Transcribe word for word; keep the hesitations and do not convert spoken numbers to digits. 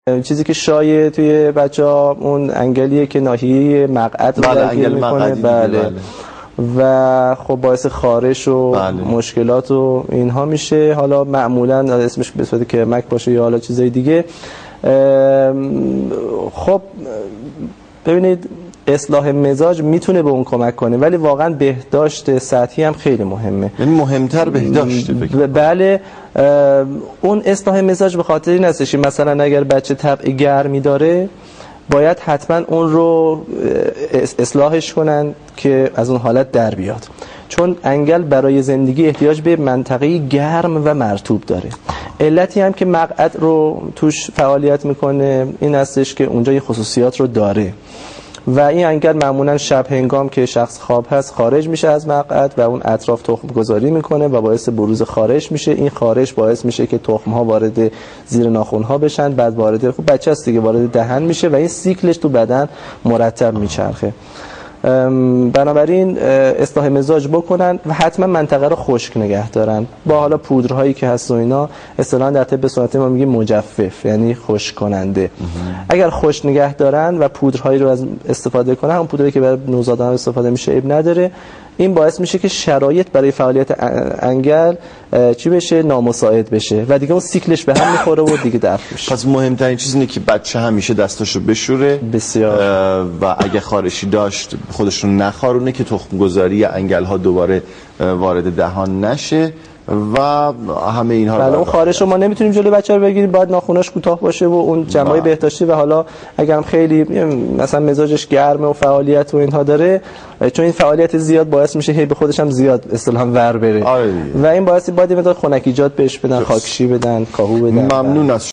چیزی که شایع توی بچه‌ها اون انگلیه که ناحیه مقعد رو درگیر میکنه. بله. بله و خب باعث خارش و بله. مشکلات و اینها میشه. حالا معمولا اسمش به صورت کرمک باشه یا حالا چیزای دیگه. خب ببینید اصلاح مزاج میتونه به اون کمک کنه، ولی واقعا بهداشت سطحی هم خیلی مهمه. یعنی مهمتر بهداشت بگیم. بله. اون اصلاح مزاج به خاطر این هستش مثلا اگر بچه طبع گرمی داره باید حتما اون رو اصلاحش کنن که از اون حالت در بیاد، چون انگل برای زندگی احتیاج به منطقه گرم و مرطوب داره. علتی هم که مقعد رو توش فعالیت میکنه این هستش که اونجا یه خصوصیات رو داره و این انگل معمولا شب هنگام که شخص خواب هست خارج میشه از مقعد و اون اطراف تخم گذاری میکنه و باعث بروز خارش میشه. این خارش باعث میشه که تخم ها وارد زیر ناخن ها بشن، بعد وارد خب بچه است دیگه وارد دهن میشه و این سیکلش تو بدن مرتب میچرخه. بنابراین اصلاح مزاج بکنن و حتما منطقه رو خشک نگه دارن با حالا پودرهایی که هست و اینا. اصطلاحاً در طب سنتی ما میگیم مجفف، یعنی خشک کننده. اگر خشک نگه دارن و پودرهایی رو از استفاده کنن، اون پودری که برای نوزادان استفاده میشه عیب نداره، این باعث میشه که شرایط برای فعالیت انگل چی بشه؟ نامساعد بشه و دیگه اون سیکلش به هم میخوره و دیگه دفع میشه. پس مهمترین چیز اینه که بچه همیشه دستاشو بشوره بسیار و اگه خارشی داشت خودشون نخارونه که تخم گذاری یا انگل ها دوباره وارد دهان نشه و همه اینها. بله اون خارش رو ما نمیتونیم جلوی بچه رو بگیریم، باید ناخوناش کوتاه باشه و اون جمعای بهداشتی و حالا اگرم خیلی مثلا مزاجش گرمه و فعالیت و اینها داره، چون این فعالیت زیاد باعث میشه هی به خودش هم زیاد اصطلاحاً ور بره و این باعث باید یه مقدار خنک ایجاد بهش بدن، خاکشی بدن، کاهو بدن. ممنون از